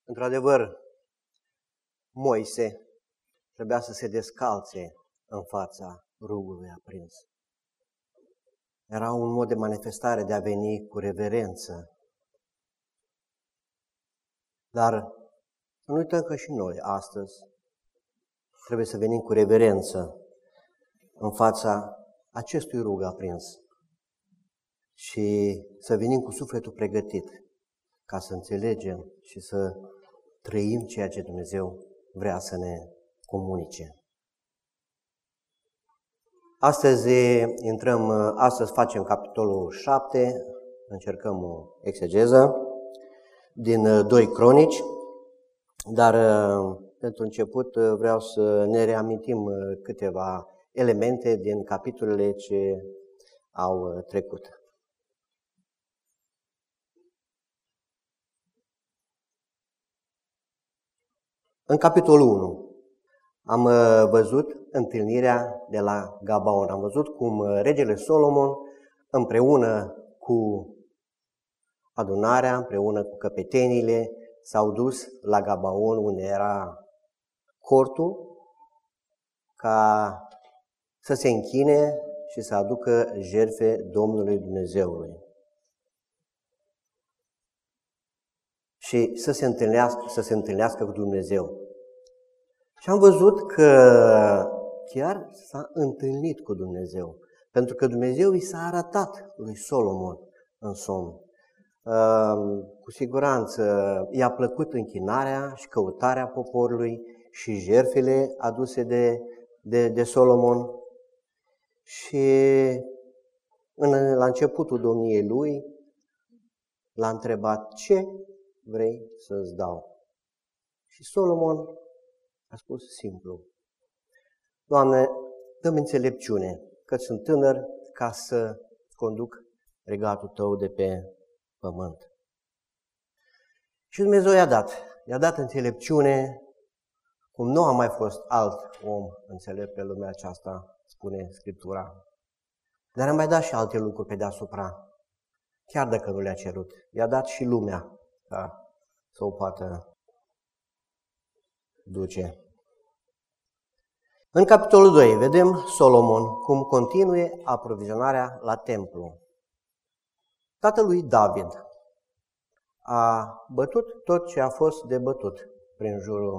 Într-adevăr, Moise trebuia să se descalțe în fața rugului aprins. Era un mod de manifestare de a veni cu reverență. Dar să nu uităm că și noi astăzi trebuie să venim cu reverență în fața acestui rug aprins și să venim cu sufletul pregătit ca să înțelegem și să trăim ceea ce Dumnezeu vrea să ne comunice. Astăzi facem capitolul 7, încercăm o exegeză din 2 Cronici, dar pentru început vreau să ne reamintim câteva elemente din capitolele ce au trecut. În capitolul 1 am văzut întâlnirea de la Gabaon. Am văzut cum regele Solomon împreună cu adunarea, împreună cu căpeteniile, s-au dus la Gabaon, unde era cortul, ca să se închine și să aducă jertfe Domnului Dumnezeului. Și să se întâlnească cu Dumnezeu. Și am văzut că chiar s-a întâlnit cu Dumnezeu, pentru că Dumnezeu i s-a arătat lui Solomon în somn. Cu siguranță i-a plăcut închinarea și căutarea poporului și jertfele aduse de Solomon. Și la începutul domniei lui l-a întrebat: ce vrei să-ți dau? Și Solomon a spus simplu: Doamne, dă-mi înțelepciune, că sunt tânăr, ca să conduc regatul Tău de pe pământ. Și Dumnezeu i-a dat înțelepciune, cum nu a mai fost alt om înțelept pe lumea aceasta, spune Scriptura. Dar a mai dat și alte lucruri pe deasupra, chiar dacă nu le-a cerut. I-a dat și lumea ca să o poată duce. În capitolul 2 vedem Solomon cum continue aprovizionarea la templu. Tatălui David a bătut tot ce a fost de bătut prin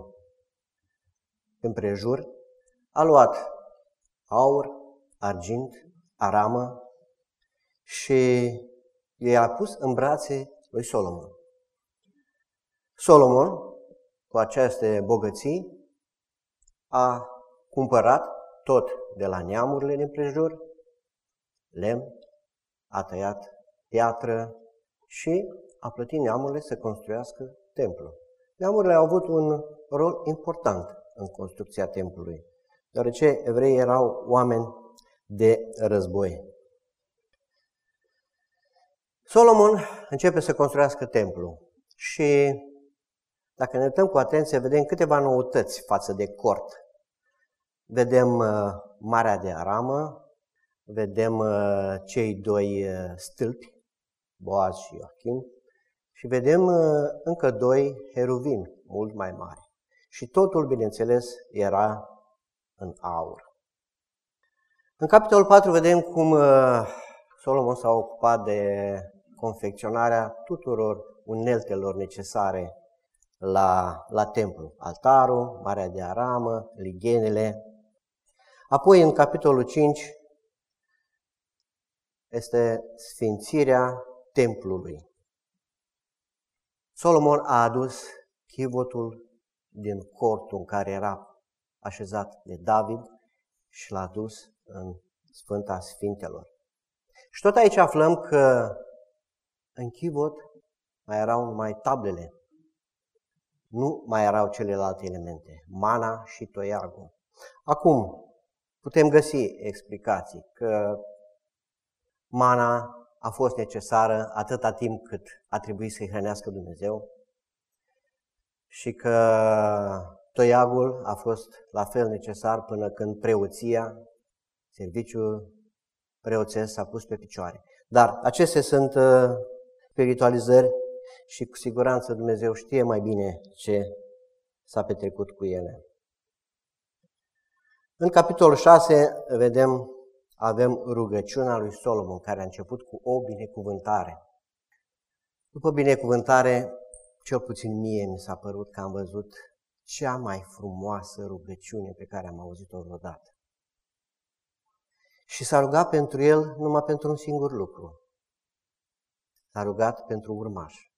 împrejur, a luat aur, argint, aramă și i-a pus în brațe lui Solomon. Solomon, cu aceste bogății, a cumpărat tot de la neamurile din prejur, lemn, a tăiat piatră și a plătit neamurile să construiască templul. Neamurile au avut un rol important în construcția templului, deoarece evreii erau oameni de război. Solomon începe să construiască templul și dacă ne uităm cu atenție, vedem câteva noutăți față de cort. Vedem Marea de Aramă, vedem cei 2 stâlpi, Boaz și Ioachim, și vedem încă 2 heruvimi, mult mai mari. Și totul, bineînțeles, era în aur. În capitolul 4 vedem cum Solomon s-a ocupat de confecționarea tuturor uneltelor necesare la templu. Altarul, Marea de Aramă, lighenele. Apoi, în capitolul 5, este sfințirea templului. Solomon a adus chivotul din cortul în care era așezat de David și l-a dus în Sfânta Sfintelor. Și tot aici aflăm că în chivot mai erau numai tablele, nu mai erau celelalte elemente, mana și toiagul. Acum, putem găsi explicații că mana a fost necesară atâta timp cât a trebuit să-i hrănească Dumnezeu și că toiagul a fost la fel necesar până când preoția, serviciul preoțesc s-a pus pe picioare. Dar acestea sunt spiritualizări și cu siguranță Dumnezeu știe mai bine ce s-a petrecut cu ele. În capitolul 6 avem rugăciunea lui Solomon, care a început cu o binecuvântare. După binecuvântare, cel puțin mie mi s-a părut că am văzut cea mai frumoasă rugăciune pe care am auzit-o vreodată. Și s-a rugat pentru el numai pentru un singur lucru. S-a rugat pentru urmași.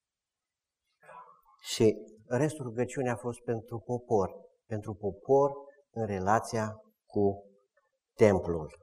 Și restul rugăciunii a fost pentru popor în relația cu templul.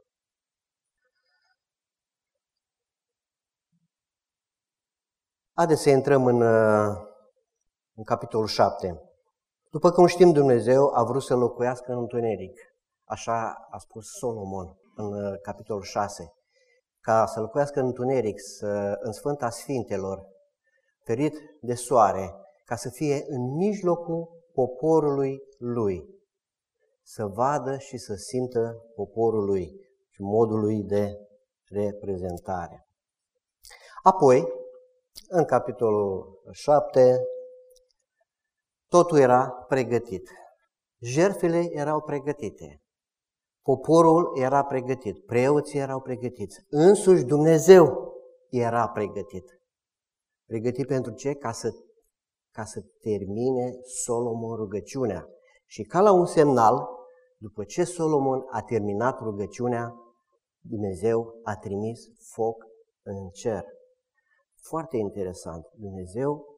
Haideți să intrăm în capitolul 7. După cum știm, Dumnezeu a vrut să locuiască în întuneric. Așa a spus Solomon în capitolul 6. Ca să locuiască în întuneric, în Sfânta Sfintelor, ferit de soare, ca să fie în mijlocul poporului lui, să vadă și să simtă poporul lui și modul lui de reprezentare. Apoi, în capitolul 7, totul era pregătit. Jertfele erau pregătite. Poporul era pregătit. Preoții erau pregătiți. Însuși Dumnezeu era pregătit. Pregătit pentru ce? Ca să termine Solomon rugăciunea. Și ca la un semnal, după ce Solomon a terminat rugăciunea, Dumnezeu a trimis foc în cer. Foarte interesant. Dumnezeu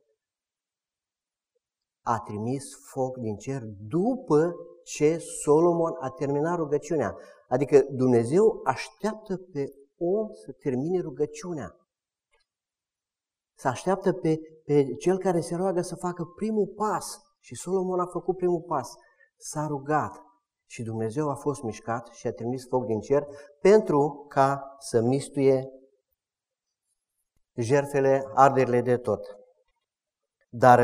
a trimis foc din cer după ce Solomon a terminat rugăciunea. Adică Dumnezeu așteaptă pe om să termine rugăciunea. Se așteaptă pe cel care se roagă să facă primul pas. Și Solomon a făcut primul pas. S-a rugat și Dumnezeu a fost mișcat și a trimis foc din cer pentru ca să mistuie jertfele, arderile de tot. Dar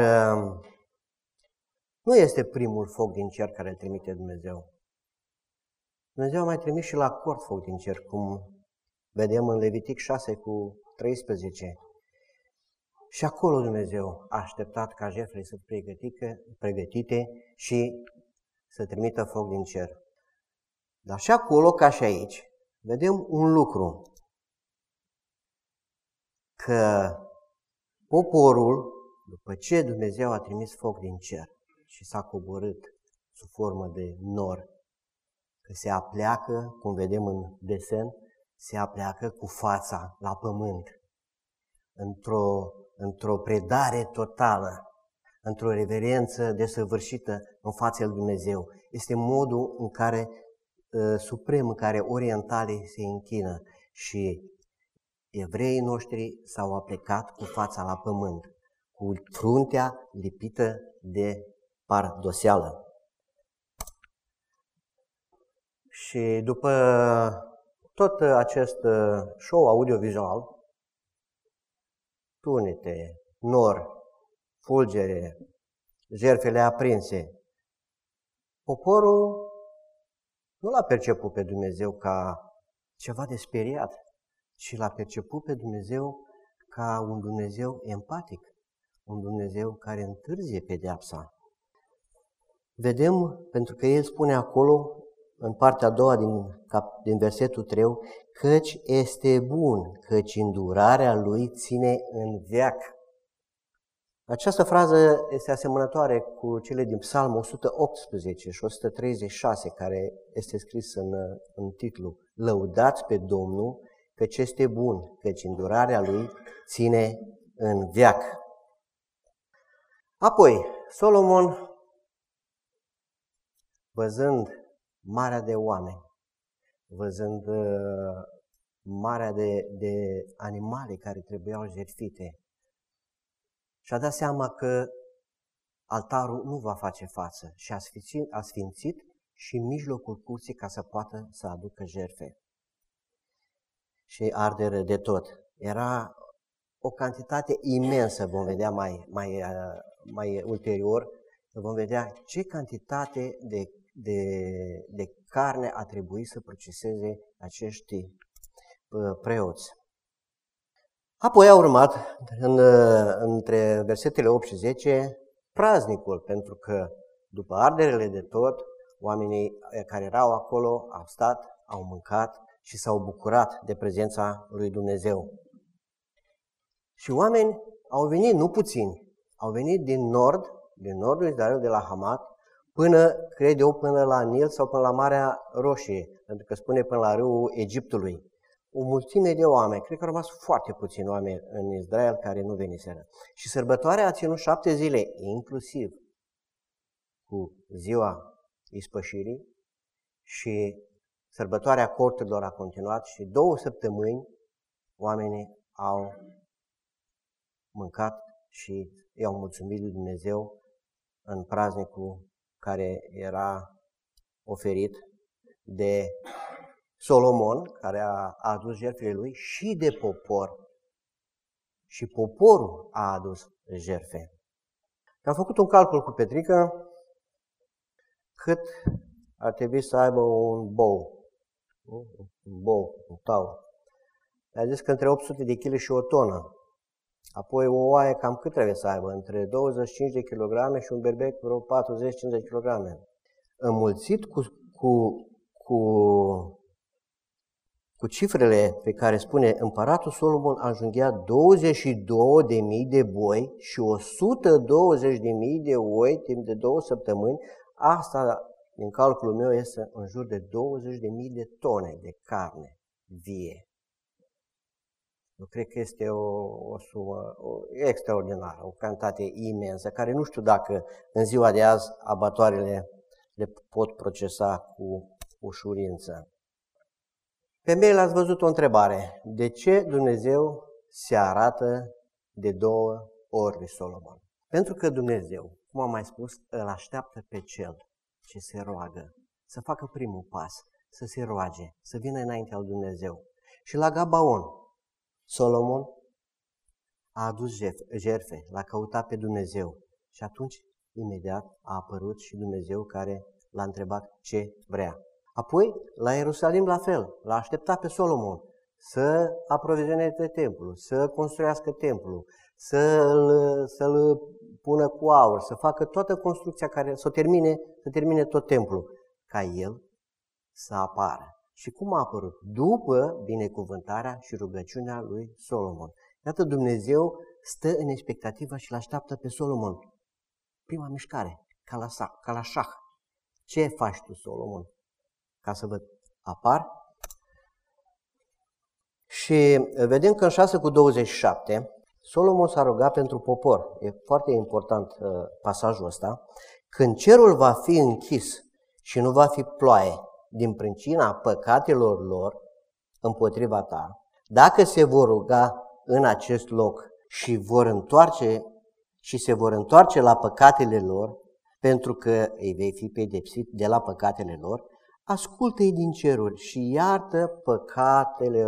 nu este primul foc din cer care îl trimite Dumnezeu. Dumnezeu a mai trimis și la cort foc din cer, cum vedem în Levitic 6:13. Și acolo Dumnezeu a așteptat ca jertfele să fie pregătite și să trimită foc din cer. Dar și acolo, ca și aici, vedem un lucru. Că poporul, după ce Dumnezeu a trimis foc din cer și s-a coborât sub formă de nor, că se apleacă, cum vedem în desen, se apleacă cu fața la pământ, într-o predare totală, într-o reverență desăvârșită în fața lui Dumnezeu. Este modul în care suprem, în care orientalii se închină și evreii noștri s-au aplecat cu fața la pământ, cu fruntea lipită de pardoseală. Și după tot acest show audiovizual, tunete, nor, fulgere, jertfele aprinse, poporul nu l-a perceput pe Dumnezeu ca ceva de speriat, ci l-a perceput pe Dumnezeu ca un Dumnezeu empatic, un Dumnezeu care întârzie pedeapsa. Vedem, pentru că El spune acolo, în partea a doua din versetul 3, căci este bun, căci îndurarea Lui ține în veac. Această frază este asemănătoare cu cele din Psalmul 118 și 136, care este scris în titlu Lăudați pe Domnul, căci este bun, căci îndurarea Lui ține în veac. Apoi, Solomon, văzând marea de oameni, văzând marea de animale care trebuiau jertfite, și-a dat seama că altarul nu va face față și a sfințit și în mijlocul curții ca să poată să aducă jertfe și ardere de tot. Era o cantitate imensă, vom vedea mai ulterior, vom vedea ce cantitate de carne a trebuit să proceseze acești preoți. Apoi a urmat, între versetele 8 și 10, praznicul, pentru că după arderele de tot, oamenii care erau acolo au stat, au mâncat și s-au bucurat de prezența lui Dumnezeu. Și oameni au venit, nu puțini, au venit din nordul Israel, de la Hamat, până, cred eu, până la Nil sau până la Marea Roșie, pentru că spune până la râul Egiptului. O mulțime de oameni, cred că au rămas foarte puțini oameni în Israel care nu veniseră. Și sărbătoarea a ținut 7 zile, inclusiv cu ziua ispășirii, și sărbătoarea corturilor a continuat și 2 săptămâni oamenii au mâncat și i-au mulțumit lui Dumnezeu în praznicul care era oferit de Solomon, care a adus jertfele lui, și de popor. Și poporul a adus jertfe. Am făcut un calcul cu Petrică cât ar trebui să aibă un bou. Un taur. A zis că între 800 de kg și o tonă. Apoi o oaie cam cât trebuie să aibă? Între 25 de kg și un berbec vreo 40-50 kg. Înmulțit cu cifrele pe care spune împăratul Solomon, ajungea 22.000 de boi și 120.000 de oi timp de 2 săptămâni. Asta, din calculul meu, este în jur de 20.000 de tone de carne vie. Eu cred că este o sumă extraordinară, o cantitate imensă, care nu știu dacă în ziua de azi abatoarele le pot procesa cu ușurință. Pe mail ați văzut o întrebare. De ce Dumnezeu se arată de 2 ori lui Solomon? Pentru că Dumnezeu, cum am mai spus, îl așteaptă pe cel ce se roagă să facă primul pas, să se roage, să vină înaintea lui Dumnezeu. Și la Gabaon, Solomon a adus jertfe, l-a căutat pe Dumnezeu și atunci, imediat, a apărut și Dumnezeu care l-a întrebat ce vrea. Apoi, la Ierusalim la fel, l-a așteptat pe Solomon să aprovizioneze templul, să construiască templul, să-l pună cu aur, să facă toată construcția care să termine tot templul, ca el să apară. Și cum a apărut? După binecuvântarea și rugăciunea lui Solomon. Iată, Dumnezeu stă în expectativă și l-așteaptă pe Solomon. Prima mișcare, ca la șah. Ce faci tu, Solomon? Ca să văd, apar. Și vedem că în 6:27, Solomon s-a rugat pentru popor. E foarte important pasajul ăsta. Când cerul va fi închis și nu va fi ploaie din pricina păcatelor lor împotriva ta, dacă se vor ruga în acest loc și se vor întoarce la păcatele lor, pentru că îi vei fi pedepsit de la păcatele lor, ascultă-i din ceruri și iartă păcatele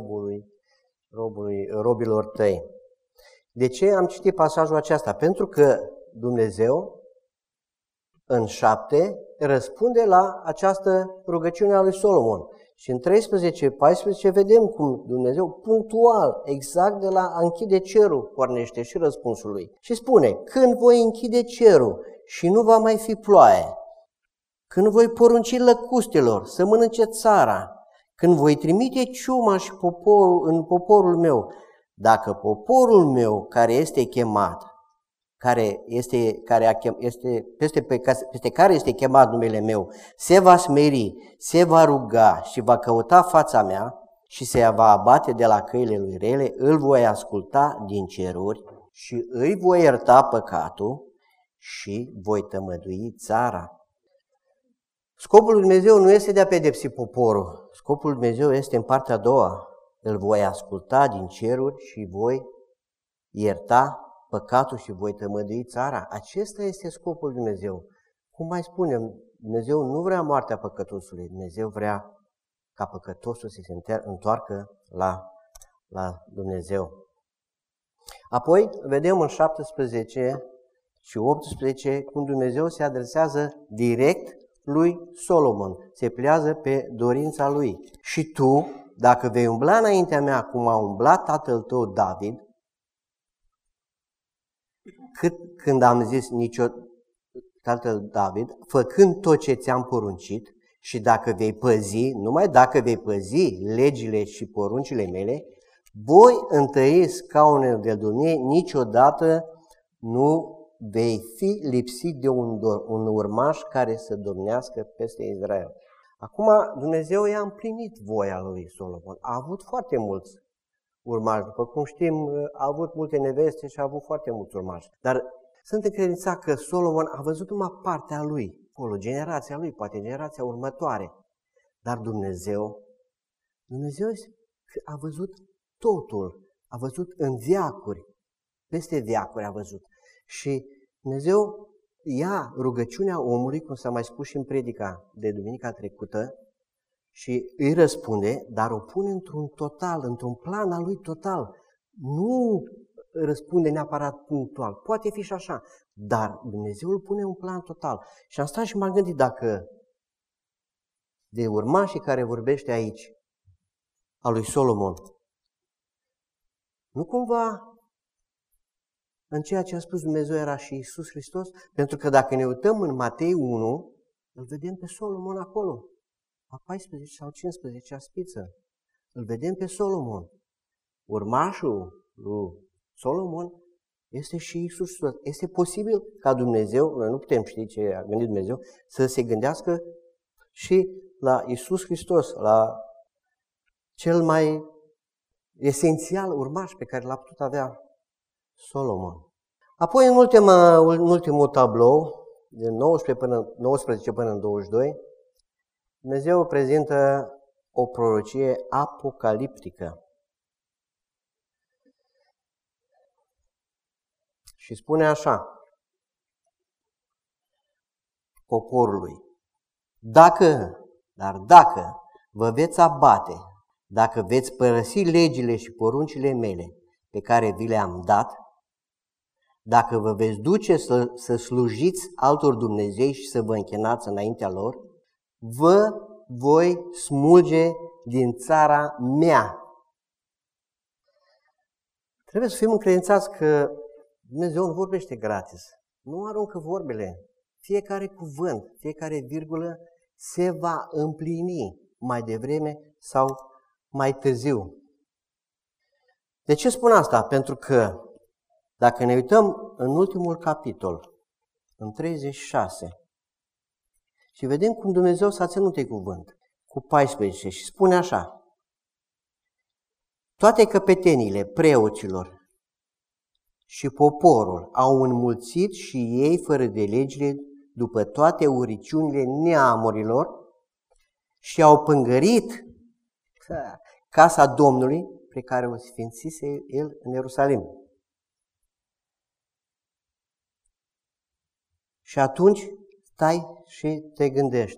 robilor tăi. De ce am citit pasajul acesta? Pentru că Dumnezeu în 7 răspunde la această rugăciune a lui Solomon. Și în 13-14 vedem cum Dumnezeu punctual, exact de la a închide cerul, pornește și răspunsul lui. Și spune, când voi închide cerul și nu va mai fi ploaie, când voi porunci lăcustelor să mănânce țara, când voi trimite ciuma și poporul meu, dacă poporul meu care este chemat, peste care este chemat numele meu, se va smeri, se va ruga și va căuta fața mea și se va abate de la căile lui rele, îl voi asculta din ceruri și îi voi ierta păcatul și voi tămădui țara. Scopul lui Dumnezeu nu este de a pedepsi poporul, scopul lui Dumnezeu este în partea a doua. Îl voi asculta din ceruri și voi ierta păcatul și voi tămădui țara. Acesta este scopul lui Dumnezeu. Cum mai spunem, Dumnezeu nu vrea moartea păcătosului, Dumnezeu vrea ca păcătosul să se întoarcă la Dumnezeu. Apoi vedem în 17 și 18 cum Dumnezeu se adresează direct lui Solomon, se plează pe dorința lui. Și tu dacă vei umbla înaintea mea cum a umblat tatăl tău David, când am zis tatăl David, făcând tot ce ți-am poruncit, și dacă vei păzi, numai dacă vei păzi legile și poruncile mele, voi întări scaunele de domnie, niciodată nu vei fi lipsit de un urmaș care să domnească peste Israel. Acum Dumnezeu i-a împlinit voia lui Solomon. A avut foarte mulți urmași. După cum știm, a avut multe neveste și a avut foarte mulți urmași. Dar sunt încredințat că Solomon a văzut numai partea lui, acolo, generația lui, poate generația următoare. Dar Dumnezeu a văzut totul, a văzut în veacuri, peste veacuri a văzut. Și Dumnezeu ia rugăciunea omului, cum s-a mai spus și în predica de duminica trecută, și îi răspunde, dar o pune într-un total, într-un plan al lui total. Nu răspunde neapărat punctual, poate fi și așa, dar Dumnezeu îl pune un plan total. Și am stat și m-am gândit dacă de urmașii care vorbește aici, a lui Solomon, nu cumva în ceea ce a spus Dumnezeu era și Iisus Hristos? Pentru că dacă ne uităm în Matei 1, îl vedem pe Solomon acolo, a 14 sau 15-a spiță. Îl vedem pe Solomon. Urmașul lui Solomon este și Iisus Hristos. Este posibil ca Dumnezeu, noi nu putem ști ce a gândit Dumnezeu, să se gândească și la Iisus Hristos, la cel mai esențial urmaș pe care l-a putut avea Solomon. Apoi, în ultimul tablou, din 19 până în 22, Dumnezeu prezintă o prorocie apocaliptică. Și spune așa poporului: dacă vă veți abate, dacă veți părăsi legile și poruncile mele pe care vi le-am dat, dacă vă veți duce să slujiți altor Dumnezei și să vă închinați înaintea lor, vă voi smulge din țara mea. Trebuie să fim încredințați că Dumnezeu nu vorbește gratis. Nu aruncă vorbele. Fiecare cuvânt, fiecare virgulă se va împlini mai devreme sau mai târziu. De ce spun asta? Pentru că dacă ne uităm în ultimul capitol, în 36, și vedem cum Dumnezeu s-a ținut de cuvânt, cu 14, și spune așa: toate căpetenile preoților și poporul au înmulțit și ei fără de legile după toate uriciunile neamurilor și au pângărit casa Domnului pe care o sfințise el în Ierusalim. Și atunci stai și te gândești: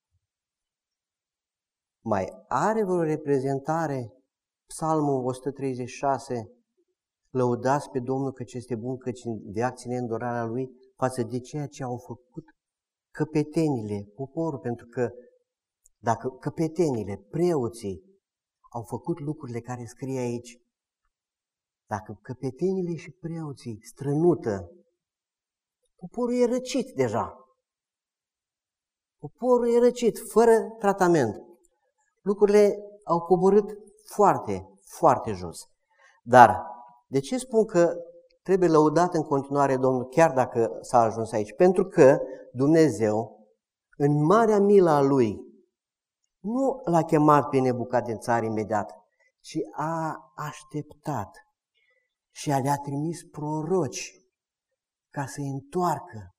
mai are vreo reprezentare Psalmul 136, lăudați pe Domnul căci este bun, căci în veac ține îndurarea Lui, față de ceea ce au făcut căpetenile, poporul? Pentru că dacă căpetenile, preoții au făcut lucrurile care scrie aici, dacă căpetenile și preoții strănută, poporul e răcit deja. Poporul e răcit, fără tratament. Lucrurile au coborât foarte, foarte jos. Dar de ce spun că trebuie lăudat în continuare Domnul, chiar dacă s-a ajuns aici? Pentru că Dumnezeu, în marea milă a Lui, nu l-a chemat pe Nebucadnețar imediat, ci a așteptat și le-a trimis proroci ca să-i întoarcă,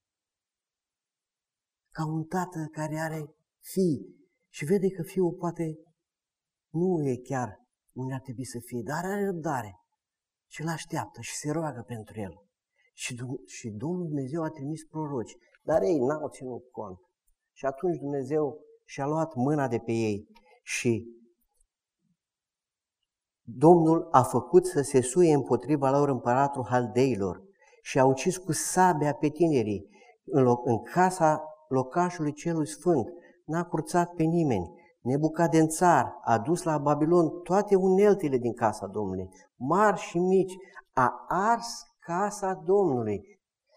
ca un tată care are fii și vede că fiul poate nu e chiar unde ar trebui să fie, dar are răbdare și îl așteaptă și se roagă pentru el. Și Domnul Dumnezeu a trimis proroci, dar ei n-au ținut cont. Și atunci Dumnezeu și-a luat mâna de pe ei și Domnul a făcut să se suie împotriva lor împăratul haldeilor și a ucis cu sabia pe tinerii în casa locașului celui sfânt. N-a curțat pe nimeni, Nebucadențar a dus la Babilon toate uneltele din casa Domnului, mari și mici, a ars casa Domnului.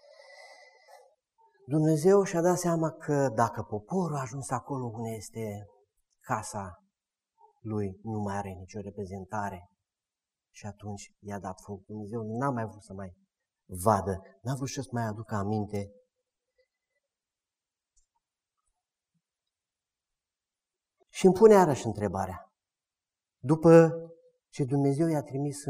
Dumnezeu și-a dat seama că dacă poporul a ajuns acolo unde este casa lui, nu mai are nicio reprezentare. Și atunci i-a dat foc. Dumnezeu n-a mai vrut să mai vadă, n-a vrut să-ți mai aducă aminte. Și îmi pune iarăși întrebarea. După ce Dumnezeu i-a trimis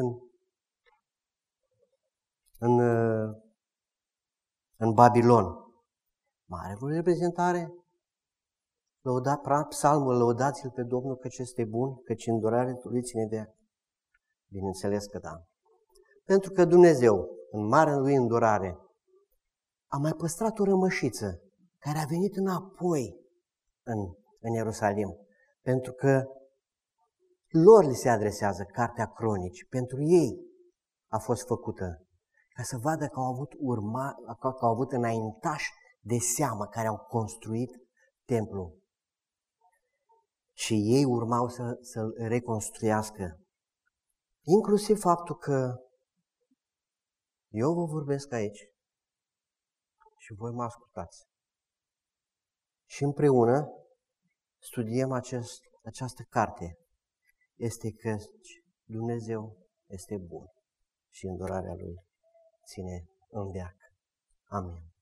în Babilon, mai are vreo reprezentare? Psalmul, lăudați-l pe Domnul căci este bun, căci îndurare lui ține de ea. Bineînțeles că da. Pentru că Dumnezeu, în marea lui îndurare, a mai păstrat o rămășiță care a venit înapoi în Ierusalim. Pentru că lor li se adresează Cartea Cronici. Pentru ei a fost făcută. Ca să vadă că au avut înaintași de seamă care au construit templul. Și ei urmau să-l reconstruiască. Inclusiv faptul că eu vă vorbesc aici și voi mă ascultați. Și împreună studiem această carte. Este că Dumnezeu este bun și îndurarea Lui ține în veac. Amin.